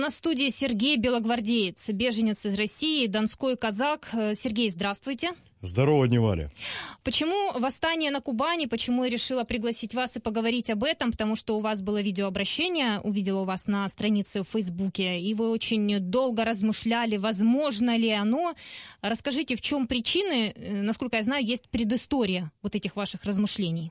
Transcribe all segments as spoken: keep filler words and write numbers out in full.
нас в студии Сергей Белогвардеец, беженец из России, донской казак. Сергей, здравствуйте. Здорово, Неваля. Почему восстание на Кубани? Почему я решила пригласить вас и поговорить об этом? Потому что у вас было видеообращение, увидела у вас на странице в Фейсбуке, и вы очень долго размышляли, возможно ли оно. Расскажите, в чем причины? Насколько я знаю, есть предыстория вот этих ваших размышлений.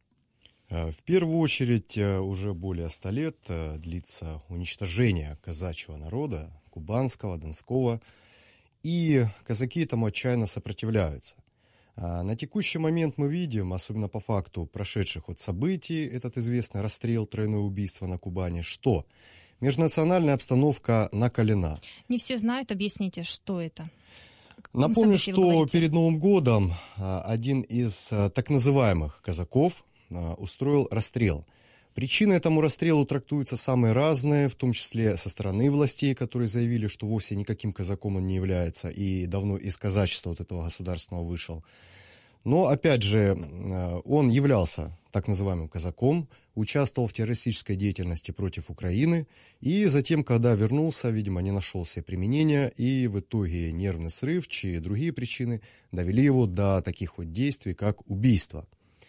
В первую очередь, уже более ста лет длится уничтожение казачьего народа, кубанского, донского, и казаки этому отчаянно сопротивляются. На текущий момент мы видим, особенно по факту прошедших вот событий, этот известный расстрел, тройное убийство на Кубани, что межнациональная обстановка накалена. Не все знают, объясните, что это. Напомню, что перед Новым годом один из так называемых казаков устроил расстрел. Причины этому расстрелу трактуются самые разные, в том числе со стороны властей, которые заявили, что вовсе никаким казаком он не является и давно из казачества вот этого государственного вышел. Но, опять же, он являлся так называемым казаком, участвовал в террористической деятельности против Украины, и затем, когда вернулся, видимо, не нашел себе применения, и в итоге нервный срыв, чьи другие причины довели его до таких вот действий, как убийство.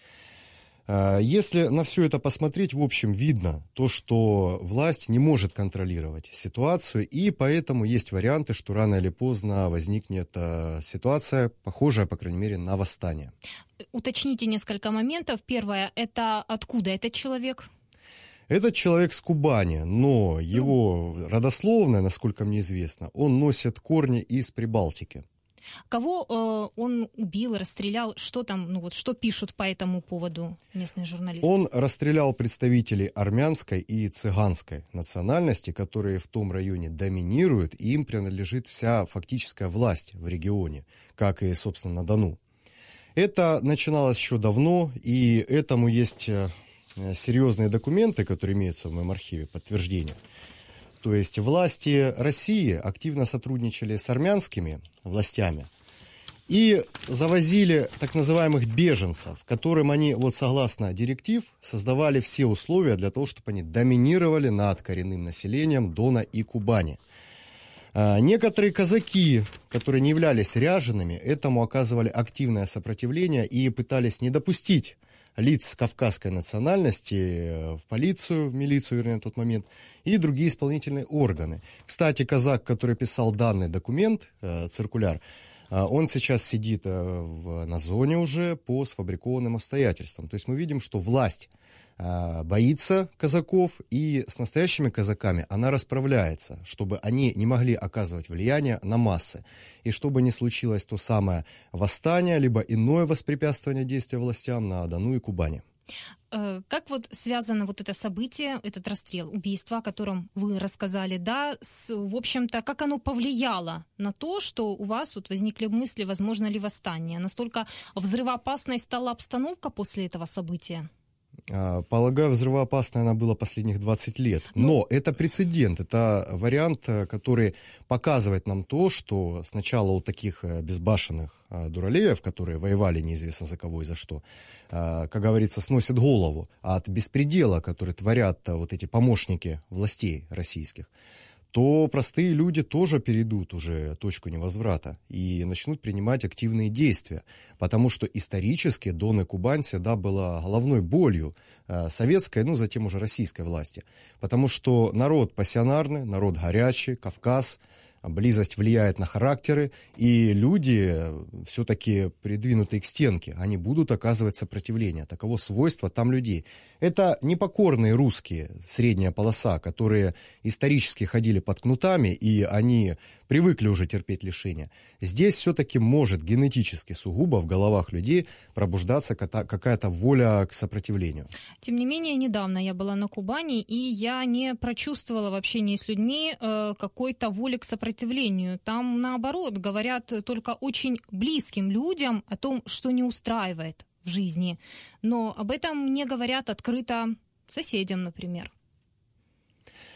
Если на все это посмотреть, в общем, видно то, что власть не может контролировать ситуацию, и поэтому есть варианты, что рано или поздно возникнет ситуация, похожая, по крайней мере, на восстание. Уточните несколько моментов. Первое, это откуда этот человек? Этот человек с Кубани, но его ну... родословная, насколько мне известно, он носит корни из Прибалтики. Кого э, он убил, расстрелял? Что там, ну вот, что пишут по этому поводу местные журналисты? Он расстрелял представителей армянской и цыганской национальности, которые в том районе доминируют, и им принадлежит вся фактическая власть в регионе, как и, собственно, на Дону. Это начиналось еще давно, и этому есть серьезные документы, которые имеются в моем архиве, подтверждение. То есть власти России активно сотрудничали с армянскими властями и завозили так называемых беженцев, которым они, вот согласно директив, создавали все условия для того, чтобы они доминировали над коренным населением Дона и Кубани. А некоторые казаки, которые не являлись ряжеными, этому оказывали активное сопротивление и пытались не допустить лиц кавказской национальности в полицию, в милицию, вернее, на тот момент, и другие исполнительные органы. Кстати, казак, который писал данный документ, э, циркуляр, э, он сейчас сидит э, в, на зоне уже по сфабрикованным обстоятельствам. То есть мы видим, что власть э, боится казаков, и с настоящими казаками она расправляется, чтобы они не могли оказывать влияние на массы. И чтобы не случилось то самое восстание, либо иное воспрепятствование действия властям на Дону и Кубани. Как вот связано вот это событие, этот расстрел, убийство, о котором вы рассказали, да, с, в общем-то, как оно повлияло на то, что у вас вот возникли мысли, возможно ли восстание? Настолько взрывоопасной стала обстановка после этого события? Полагаю, взрывоопасной она была последних двадцать лет. Но ну, это прецедент, это вариант, который показывает нам то, что сначала у таких безбашенных дуралеев, которые воевали неизвестно за кого и за что, как говорится, сносят голову от беспредела, который творят вот эти помощники властей российских, то простые люди тоже перейдут уже точку невозврата и начнут принимать активные действия, потому что исторически Дон и Кубань всегда была головной болью э, советской, ну, затем уже российской власти, потому что народ пассионарный, народ горячий, Кавказ, близость влияет на характеры, и люди, все-таки придвинутые к стенке, они будут оказывать сопротивление. Таково свойство там людей. Это непокорные русские, средняя полоса, которые исторически ходили под кнутами, и они привыкли уже терпеть лишения. Здесь все-таки может генетически сугубо в головах людей пробуждаться какая-то воля к сопротивлению. Тем не менее, недавно я была на Кубани, и я не прочувствовала в общении с людьми какой-то воли к сопротивлению. Там, наоборот, говорят только очень близким людям о том, что не устраивает в жизни. Но об этом не говорят открыто соседям, например.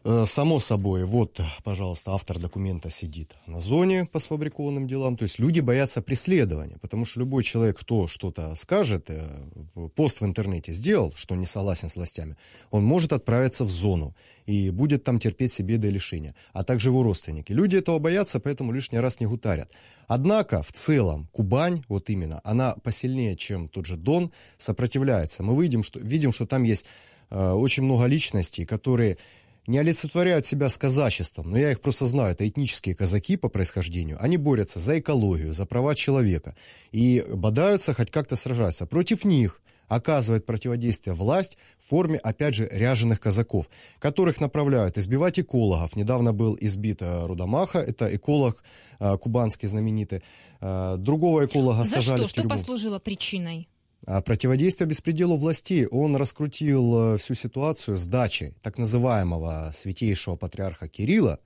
Само собой, вот, пожалуйста, автор документа сидит на зоне по сфабрикованным делам. То есть люди боятся преследования, потому что любой человек, кто что-то скажет, пост в интернете сделал, что не согласен с властями, он может отправиться в зону и будет там терпеть себе беды и лишения, а также его родственники. Люди этого боятся, поэтому лишний раз не гутарят. Однако, в целом, Кубань, вот именно, она посильнее, чем тот же Дон, сопротивляется. Мы видим, что, видим, что там есть э, очень много личностей, которые не олицетворяют себя с казачеством, но я их просто знаю, это этнические казаки по происхождению, они борются за экологию, за права человека и бодаются, хоть как-то сражаются. Против них оказывает противодействие власть в форме, опять же, ряженых казаков, которых направляют избивать экологов. Недавно был избит Рудомаха, это эколог э, кубанский знаменитый. Э, другого эколога за сажали что? в тюрьму. Что послужило причиной? Противодействие беспределу властей. Он раскрутил всю ситуацию с дачей так называемого святейшего патриарха Кирилла.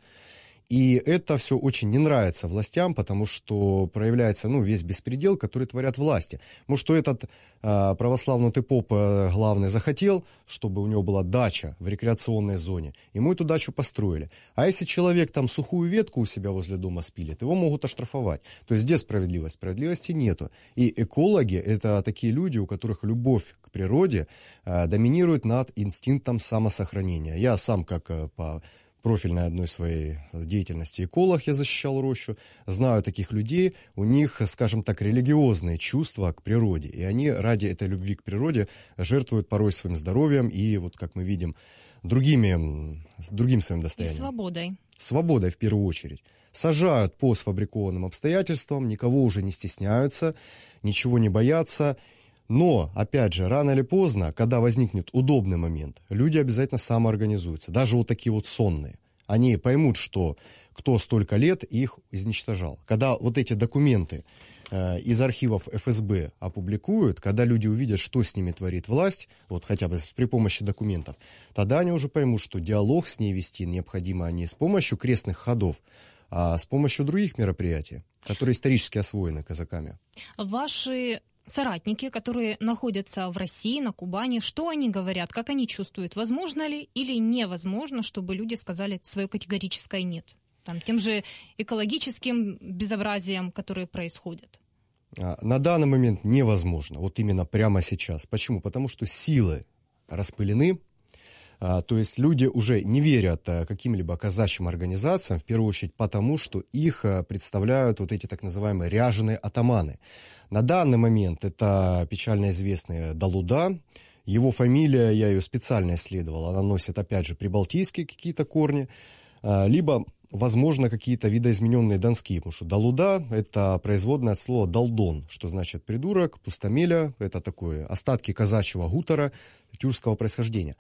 И это все очень не нравится властям, потому что проявляется, ну, весь беспредел, который творят власти. Может, что этот э, православный поп э, главный захотел, чтобы у него была дача в рекреационной зоне. Ему эту дачу построили. А если человек там сухую ветку у себя возле дома спилит, его могут оштрафовать. То есть где справедливость? Справедливости нету. И экологи — это такие люди, у которых любовь к природе э, доминирует над инстинктом самосохранения. Я сам, как э, по... профильной одной своей деятельности эколог, я защищал рощу, знаю таких людей, у них, скажем так, религиозные чувства к природе, и они ради этой любви к природе жертвуют порой своим здоровьем и, вот как мы видим, другими, другим своим достоянием. И свободой. Свободой в первую очередь. Сажают по сфабрикованным обстоятельствам, никого уже не стесняются, ничего не боятся. Но, опять же, рано или поздно, когда возникнет удобный момент, люди обязательно самоорганизуются. Даже вот такие вот сонные. Они поймут, что кто столько лет их изничтожал. Когда вот эти документы э, из архивов эф эс бэ опубликуют, когда люди увидят, что с ними творит власть, вот хотя бы при помощи документов, тогда они уже поймут, что диалог с ней вести необходимо не с помощью крестных ходов, а с помощью других мероприятий, которые исторически освоены казаками. Ваши соратники, которые находятся в России, на Кубани, что они говорят, как они чувствуют? Возможно ли или невозможно, чтобы люди сказали свое категорическое «нет»? Там, тем же экологическим безобразием, которые происходят. На данный момент невозможно, вот именно прямо сейчас. Почему? Потому что силы распылены. То есть люди уже не верят каким-либо казачьим организациям, в первую очередь потому, что их представляют вот эти так называемые ряженые атаманы. На данный момент это печально известный Далуда. Его фамилия, я ее специально исследовал, она носит, опять же, прибалтийские какие-то корни, либо, возможно, какие-то видоизмененные донские, потому что Далуда — это производное от слова «далдон», что значит «придурок», «пустомеля», это такое остатки казачьего гутора тюркского происхождения.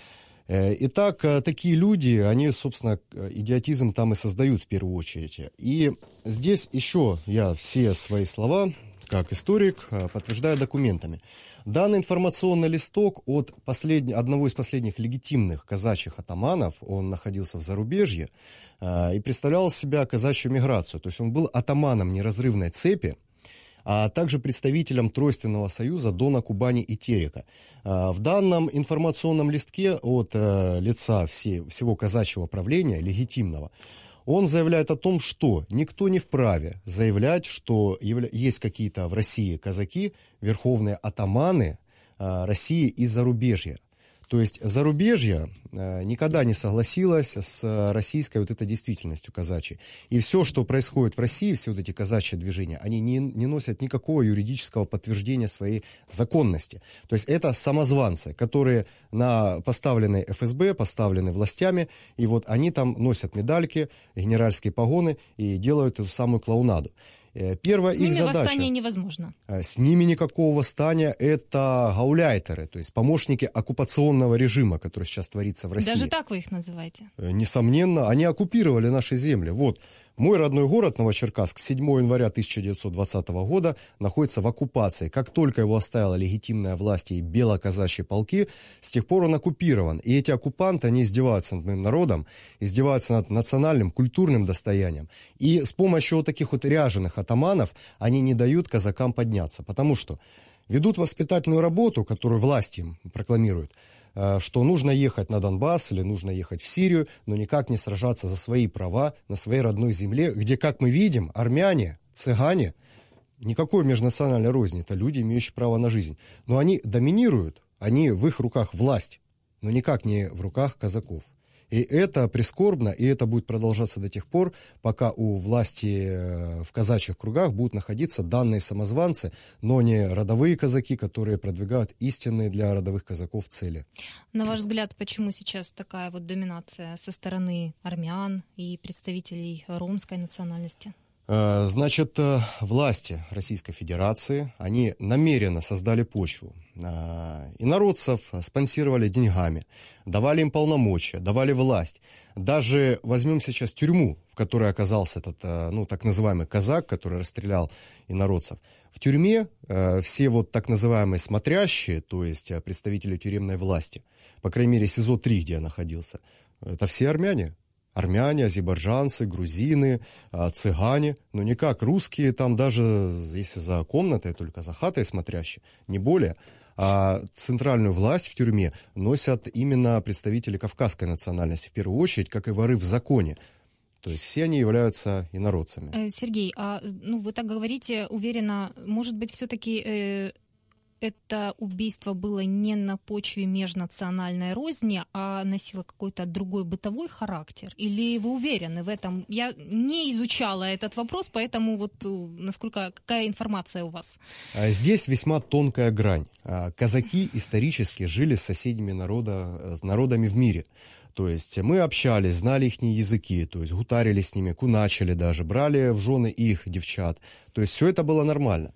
Итак, такие люди, они, собственно, идиотизм там и создают в первую очередь. И здесь еще я все свои слова, как историк, подтверждаю документами. Данный информационный листок от послед... одного из последних легитимных казачьих атаманов, он находился в зарубежье и представлял из себя казачью миграцию. То есть он был атаманом неразрывной цепи, а также представителем Тройственного союза Дона, Кубани и Терека. В данном информационном листке от лица всей, всего казачьего правления, легитимного, он заявляет о том, что никто не вправе заявлять, что есть какие-то в России казаки, верховные атаманы России и зарубежья. То есть зарубежье э, никогда не согласилось с российской вот этой действительностью казачьей. И все, что происходит в России, все вот эти казачьи движения, они не, не носят никакого юридического подтверждения своей законности. То есть это самозванцы, которые на поставлены эф эс бэ, поставлены властями, и вот они там носят медальки, генеральские погоны и делают эту самую клоунаду. Первая с ними их задача, восстание невозможно. С ними никакого восстания, это гауляйтеры, то есть помощники оккупационного режима, который сейчас творится в России. Даже так вы их называете? Несомненно, они оккупировали наши земли. Вот, мой родной город Новочеркасск седьмого января тысяча девятьсот двадцатого года находится в оккупации. Как только его оставила легитимная власть и белоказачьи полки, с тех пор он оккупирован. И эти оккупанты, они издеваются над моим народом, издеваются над национальным, культурным достоянием. И с помощью вот таких вот ряженых атаманов они не дают казакам подняться. Потому что ведут воспитательную работу, которую власть им прокламирует, что нужно ехать на Донбасс или нужно ехать в Сирию, но никак не сражаться за свои права на своей родной земле, где, как мы видим, армяне, цыгане, никакой межнациональной розни, это люди, имеющие право на жизнь, но они доминируют, они в их руках власть, но никак не в руках казаков. И это прискорбно, и это будет продолжаться до тех пор, пока у власти в казачьих кругах будут находиться данные самозванцы, но не родовые казаки, которые продвигают истинные для родовых казаков цели. На ваш взгляд, почему сейчас такая вот доминация со стороны армян и представителей ромской национальности? Значит, власти Российской Федерации, они намеренно создали почву. Инородцев спонсировали деньгами, давали им полномочия, давали власть. Даже возьмем сейчас тюрьму, в которой оказался этот, ну, так называемый казак, который расстрелял инородцев. В тюрьме все вот так называемые смотрящие, то есть представители тюремной власти, по крайней мере, СИЗО три, где я находился, это все армяне. Армяне, азербайджанцы, грузины, цыгане, но не как русские, там даже если за комнатой, только за хатой смотрящие, не более. А центральную власть в тюрьме носят именно представители кавказской национальности, в первую очередь, как и воры в законе. То есть все они являются инородцами. Сергей, а ну, вы так говорите уверенно, может быть, все-таки... Э... это убийство было не на почве межнациональной розни, а носило какой-то другой бытовой характер? Или вы уверены в этом? Я не изучала этот вопрос, поэтому вот насколько, какая информация у вас? Здесь весьма тонкая грань. Казаки исторически жили с соседними народа, с народами в мире. То есть мы общались, знали их языки, то есть гутарили с ними, куначили даже, брали в жены их девчат. То есть все это было нормально.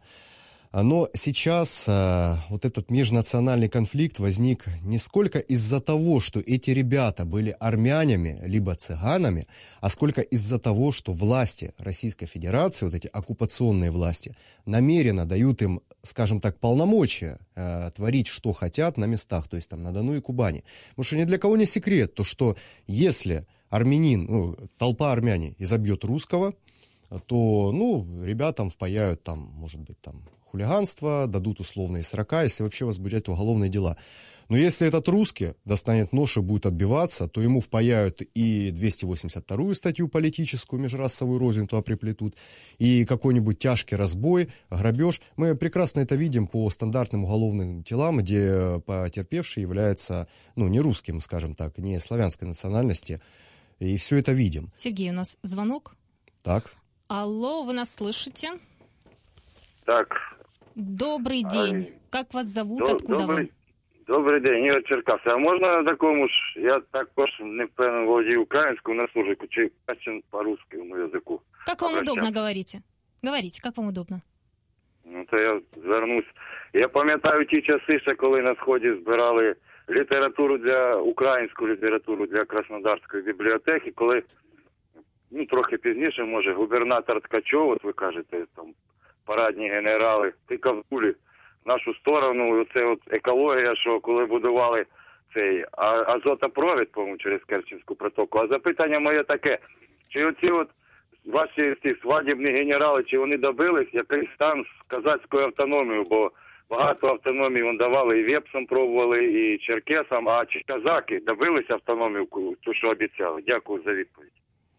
Но сейчас э, вот этот межнациональный конфликт возник не сколько из-за того, что эти ребята были армянами, либо цыганами, а сколько из-за того, что власти Российской Федерации, вот эти оккупационные власти, намеренно дают им, скажем так, полномочия э, творить, что хотят на местах, то есть там на Дону и Кубани. Потому что ни для кого не секрет, то что если армянин, ну, толпа армяне изобьет русского, то, ну, ребятам впаяют там, может быть, там, хулиганство, дадут условные срока, если вообще возбудят уголовные дела. Но если этот русский достанет нож и будет отбиваться, то ему впаяют и двести восемьдесят вторую статью политическую, межрасовую рознь туда приплетут, и какой-нибудь тяжкий разбой, грабеж. Мы прекрасно это видим по стандартным уголовным делам, где потерпевший является, ну, не русским, скажем так, не славянской национальности, и все это видим. Сергей, у нас звонок. Так. Алло, вы нас слышите? Так. Добрый день. А, как вас зовут? До, Откуда добрий, ви? Добрий день, Ігор Черкас. А можна на такому ж, я також не впевнений володію українською, на служику, чи по-русскому язику? Как вам удобно говорите? Говорите, как вам удобно? Ну, то я звернусь. Я пам'ятаю ті часи, ще коли на Сході збирали літературу для, українську літературу для Краснодарської бібліотеки, коли, ну, трохи пізніше, може, губернатор Ткачов, от ви кажете, там, парадні генерали, тикав кулі в нашу сторону. Оце от екологія, що коли будували цей азотопровід, по-моєму, через Керченську протоку. А запитання моє таке, чи оці от ваші ці свадібні генерали, чи вони добились якийсь стан з казацькою автономією, бо багато автономії вони давали і вепсам пробували, і черкесам, а чи казаки добились автономію, ту, що обіцяли? Дякую за відповідь.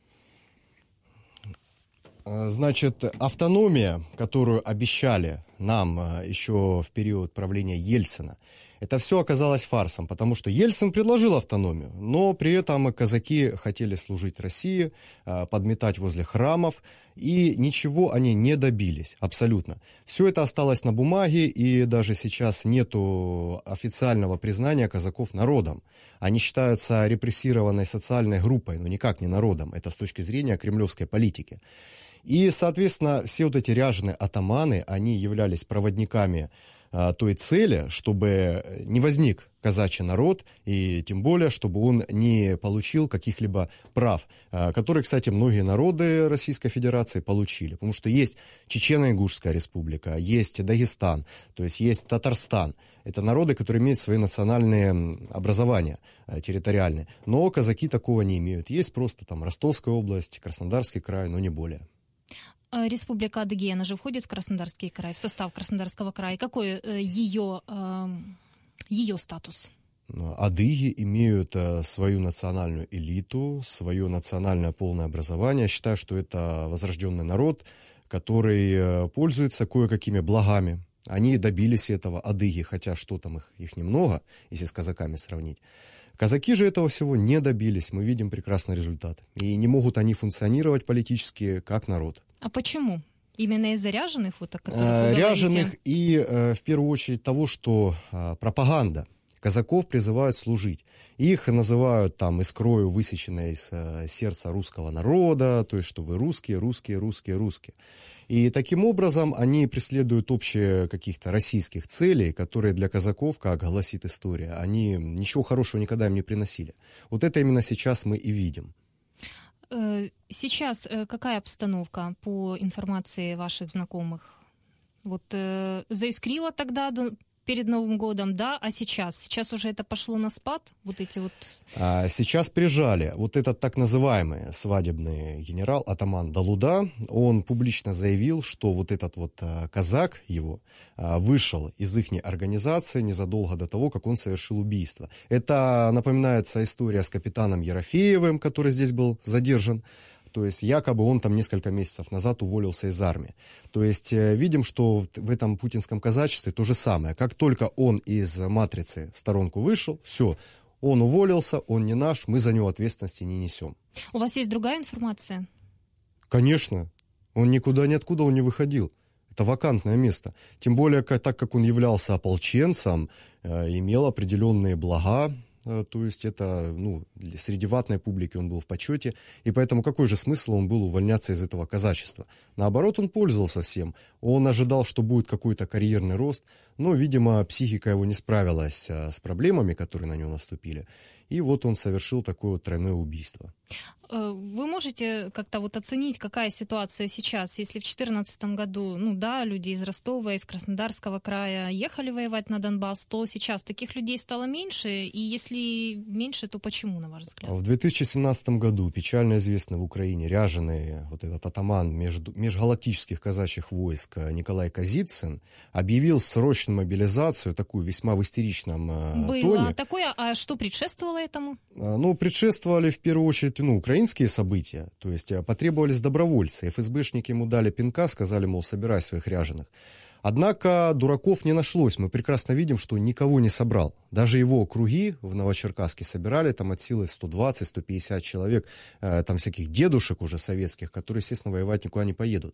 Значит, автономия, которую обещали нам еще в период правления Ельцина, это все оказалось фарсом, потому что Ельцин предложил автономию, но при этом казаки хотели служить России, подметать возле храмов, и ничего они не добились, абсолютно. Все это осталось на бумаге, и даже сейчас нету официального признания казаков народом. Они считаются репрессированной социальной группой, но никак не народом, это с точки зрения кремлевской политики. И, соответственно, все вот эти ряженые атаманы, они являлись проводниками а, той цели, чтобы не возник казачий народ, и тем более, чтобы он не получил каких-либо прав, а, которые, кстати, многие народы Российской Федерации получили. Потому что есть Чечено-Ингушская республика, есть Дагестан, то есть есть Татарстан. Это народы, которые имеют свои национальные образования а, территориальные. Но казаки такого не имеют. Есть просто там Ростовская область, Краснодарский край, но не более. Республика Адыгея, она же входит в Краснодарский край, в состав Краснодарского края. Какой ее, ее статус? Адыги имеют свою национальную элиту, свое национальное полное образование. Я считаю, что это возрожденный народ, который пользуется кое-какими благами. Они добились этого, адыги, хотя что там их, их немного, если с казаками сравнить. Казаки же этого всего не добились, мы видим прекрасный результат. И не могут они функционировать политически как народ. А почему? Именно из-за ряженых, вот, о которых вы Ряженых говорите? И, в первую очередь, того, что пропаганда. Казаков призывают служить. Их называют там искрою, высеченной из сердца русского народа, то есть, что вы русские, русские, русские, русские. И таким образом они преследуют общие каких-то российских целей, которые для казаков, как гласит история, они ничего хорошего никогда им не приносили. Вот это именно сейчас мы и видим. Сейчас какая обстановка по информации ваших знакомых? Вот э, заискрило тогда перед Новым годом, да, а сейчас? Сейчас уже это пошло на спад? Вот эти вот... А сейчас прижали. Вот этот так называемый свадебный генерал, атаман Далуда, он публично заявил, что вот этот вот а, казак его а, вышел из их организации незадолго до того, как он совершил убийство. Это напоминается история с капитаном Ерофеевым, который здесь был задержан. То есть якобы он там несколько месяцев назад уволился из армии. То есть видим, что в, в этом путинском казачестве то же самое. Как только он из матрицы в сторонку вышел, все, он уволился, он не наш, мы за него ответственности не несем. У вас есть другая информация? Конечно. Он никуда, ниоткуда он не выходил. Это вакантное место. Тем более, как, так как он являлся ополченцем, э, имел определенные блага. То есть это, ну, среди ватной публики он был в почете, и поэтому какой же смысл он был увольняться из этого казачества? Наоборот, он пользовался всем. Он ожидал, что будет какой-то карьерный рост, но, видимо, психика его не справилась с проблемами, которые на него наступили, и вот он совершил такое вот тройное убийство. Вы можете как-то вот оценить, какая ситуация сейчас? Если в две тысячи четырнадцатом году, ну да, люди из Ростова, из Краснодарского края ехали воевать на Донбасс, то сейчас таких людей стало меньше, и если меньше, то почему, на ваш взгляд? В две тысячи семнадцатом году печально известный в Украине ряженый вот этот атаман между, межгалактических казачьих войск Николай Козицын объявил срочную мобилизацию, такую весьма в истеричном Было тоне. Было такое, а что предшествовало этому? Ну, предшествовали в первую очередь, ну, украинские события, то есть потребовались добровольцы. эф эс бэшники ему дали пинка, сказали, мол, собирай своих ряженых. Однако дураков не нашлось. Мы прекрасно видим, что никого не собрал. Даже его круги в Новочеркасске собирали там от силы сто двадцать - сто пятьдесят человек, э, там всяких дедушек уже советских, которые, естественно, воевать никуда не поедут.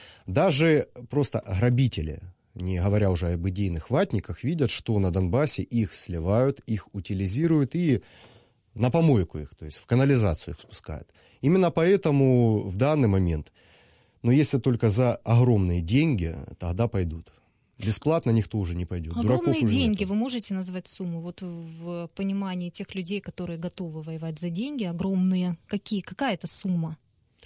Даже просто грабители, не говоря уже об идейных ватниках, видят, что на Донбассе их сливают, их утилизируют и на помойку их, то есть в канализацию их спускают. Именно поэтому в данный момент, но если только за огромные деньги, тогда пойдут. Бесплатно никто уже не пойдет. Огромные деньги, нету. Вы можете назвать сумму? Вот в понимании тех людей, которые готовы воевать за деньги, огромные, какие, какая это сумма?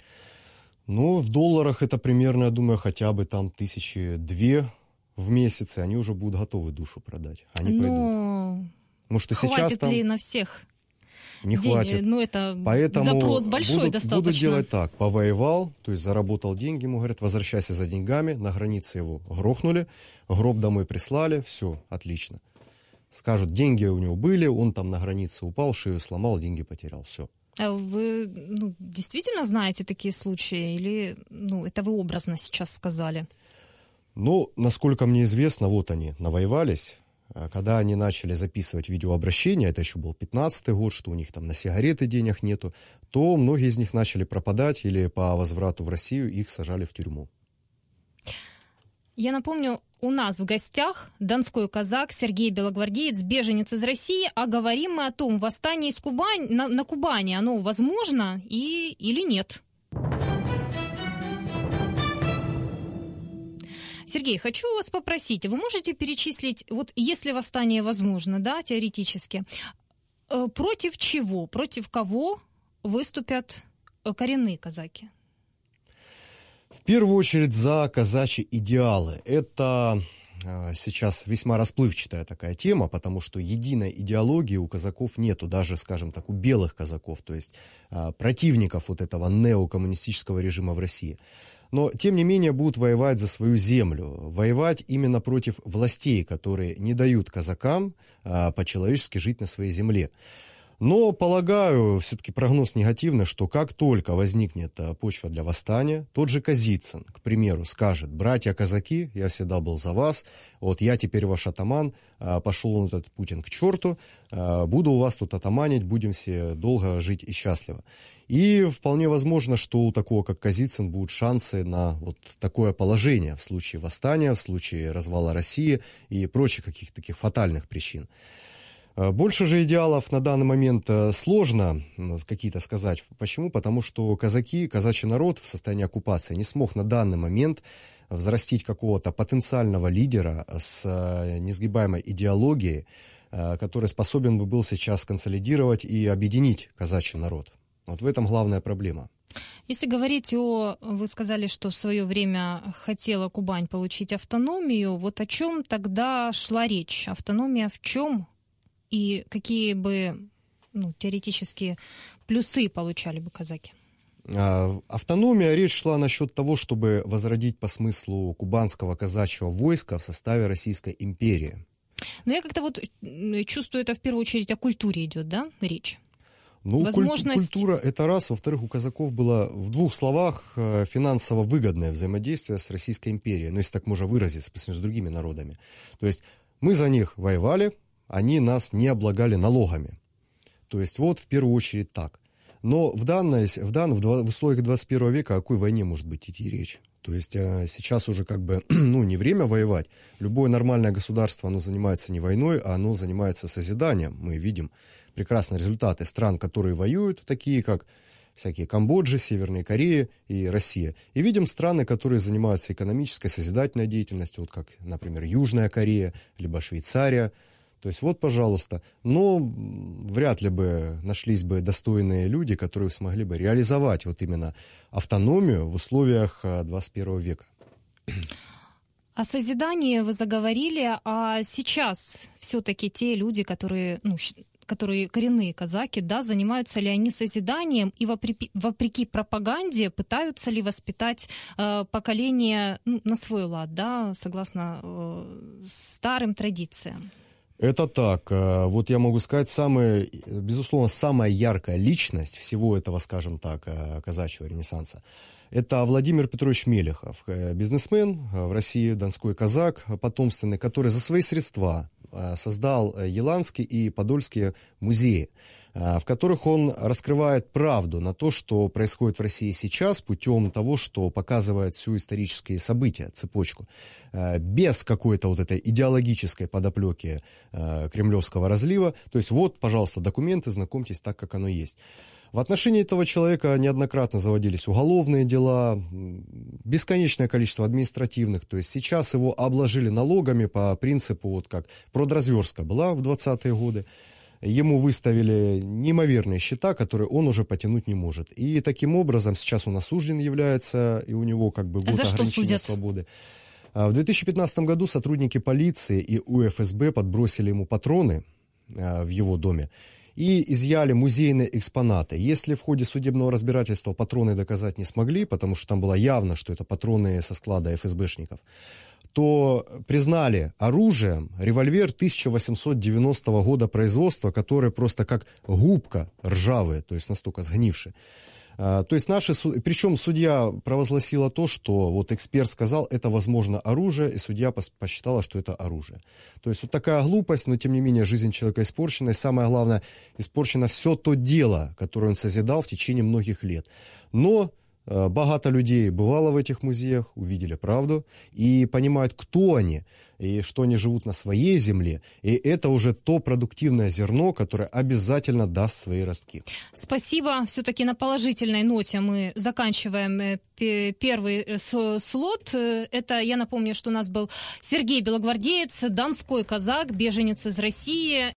Ну, в долларах это примерно, я думаю, хотя бы там тысячи две в месяц, и они уже будут готовы душу продать. Они Но... пойдут. Потому что хватит сейчас там... ли на всех? Не деньги? хватит. Ну, это Поэтому запрос большой будут, достаточно. Будут делать так. Повоевал, то есть заработал деньги, ему говорят, возвращайся за деньгами. На границе его грохнули, гроб домой прислали, все, отлично. Скажут, деньги у него были, он там на границе упал, шею сломал, деньги потерял, все. А вы ну, действительно знаете такие случаи? Или ну, это вы образно сейчас сказали? Ну, насколько мне известно, вот они навоевались. Когда они начали записывать видеообращения, это еще был пятнадцатый год, что у них там на сигареты денег нету, то многие из них начали пропадать или по возврату в Россию их сажали в тюрьму. Я напомню, у нас в гостях донской казак Сергей Белогвардеец, беженец из России, а говорим мы о том, восстание из Кубани, на, на Кубани, оно возможно и, или нет. Сергей, хочу вас попросить, вы можете перечислить, вот если восстание возможно, да, теоретически, против чего, против кого выступят коренные казаки? В первую очередь за казачьи идеалы. Это сейчас весьма расплывчатая такая тема, потому что единой идеологии у казаков нету, даже, скажем так, у белых казаков, то есть противников вот этого неокоммунистического режима в России. но, тем не менее, будут воевать за свою землю, воевать именно против властей, которые не дают казакам а, по-человечески жить на своей земле. Но, полагаю, все-таки прогноз негативный, что как только возникнет почва для восстания, тот же Казицын, к примеру, скажет: братья-казаки, я всегда был за вас, вот я теперь ваш атаман, пошел он этот Путин к черту, буду у вас тут атаманить, будем все долго жить и счастливо. И вполне возможно, что у такого, как Казицын, будут шансы на вот такое положение в случае восстания, в случае развала России и прочих каких-то таких фатальных причин. Больше же идеалов на данный момент сложно какие-то сказать. Почему? Потому что казаки, казачий народ в состоянии оккупации не смог на данный момент взрастить какого-то потенциального лидера с несгибаемой идеологией, который способен бы был сейчас консолидировать и объединить казачий народ. Вот в этом главная проблема. Если говорить о... Вы сказали, что в свое время хотела Кубань получить автономию. Вот о чем тогда шла речь? Автономия в чем? И какие бы, ну, теоретические плюсы получали бы казаки? Автономия, речь шла насчет того, чтобы возродить по смыслу кубанского казачьего войска в составе Российской империи. Но я как-то вот чувствую, это в первую очередь о культуре идет, да, речь? Ну, Возможность... культура — это раз. Во-вторых, у казаков было, в двух словах, финансово выгодное взаимодействие с Российской империей. Ну, если так можно выразиться, по сравнению с другими народами. То есть мы за них воевали, они нас не облагали налогами. То есть вот в первую очередь так. Но в, данной, в, дан, в, в условиях двадцать первого века о какой войне может быть идти речь? То есть а, сейчас уже как бы ну, не время воевать. Любое нормальное государство, оно занимается не войной, а оно занимается созиданием. Мы видим прекрасные результаты стран, которые воюют, такие как всякие Камбоджи, Северная Корея и Россия. И видим страны, которые занимаются экономической, созидательной деятельностью, вот как, например, Южная Корея, либо Швейцария. То есть вот, пожалуйста, но вряд ли бы нашлись бы достойные люди, которые смогли бы реализовать вот именно автономию в условиях двадцать первого века. О созидании вы заговорили, а сейчас все-таки те люди, которые, ну, которые коренные казаки, да, занимаются ли они созиданием и вопреки, вопреки пропаганде пытаются ли воспитать э, поколение, ну, на свой лад, да, согласно э, старым традициям? Это так. Вот я могу сказать, самая, безусловно, самая яркая личность всего этого, скажем так, казачьего ренессанса — это Владимир Петрович Мелехов, бизнесмен в России, донской казак потомственный, который за свои средства создал Еланский и Подольские музеи, в которых он раскрывает правду на то, что происходит в России сейчас, путем того, что показывает всю исторические события, цепочку, без какой-то вот этой идеологической подоплеки кремлевского разлива. То есть вот, пожалуйста, документы, знакомьтесь так, как оно есть. В отношении этого человека неоднократно заводились уголовные дела, бесконечное количество административных. То есть сейчас его обложили налогами по принципу, вот как продразверстка была в двадцатые годы. Ему выставили неимоверные счета, которые он уже потянуть не может. И таким образом сейчас он осужден является, и у него как бы год ограничения свободы. В две тысячи пятнадцатом году сотрудники полиции и У Эф Эс Бэ подбросили ему патроны в его доме и изъяли музейные экспонаты. Если в ходе судебного разбирательства патроны доказать не смогли, потому что там было явно, что это патроны со склада эф эс бэшников, то признали оружием револьвер тысяча восемьсот девяностого года производства, который просто как губка ржавый, то есть настолько сгнивший. То есть наши, причем судья провозгласила то, что вот эксперт сказал, это возможно оружие, и судья посчитала, что это оружие. То есть вот такая глупость, но тем не менее жизнь человека испорчена, и самое главное, испорчено все то дело, которое он созидал в течение многих лет. Но богато людей бывало в этих музеях, увидели правду и понимают, кто они, и что они живут на своей земле. И это уже то продуктивное зерно, которое обязательно даст свои ростки. Спасибо. Все-таки на положительной ноте мы заканчиваем первый слот. Это, я напомню, что у нас был Сергей Белогвардеец, донской казак, беженец из России.